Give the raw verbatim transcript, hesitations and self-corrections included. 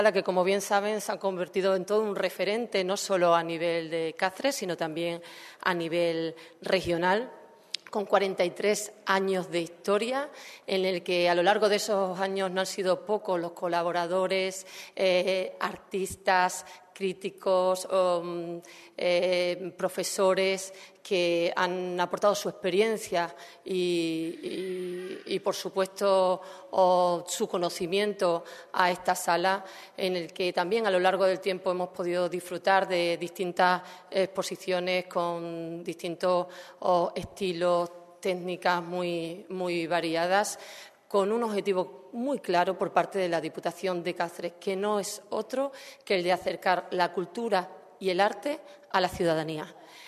La que, como bien saben, se ha convertido en todo un referente, no solo a nivel de Cáceres, sino también a nivel regional, con cuarenta y tres años de historia, en el que a lo largo de esos años no han sido pocos los colaboradores, eh, artistas, críticos, um, eh, profesores que han aportado su experiencia y, y, y por supuesto, o su conocimiento a esta sala, en el que también a lo largo del tiempo hemos podido disfrutar de distintas exposiciones con distintos oh, estilos, técnicas muy, muy variadas, con un objetivo muy claro por parte de la Diputación de Cáceres, que no es otro que el de acercar la cultura y el arte a la ciudadanía.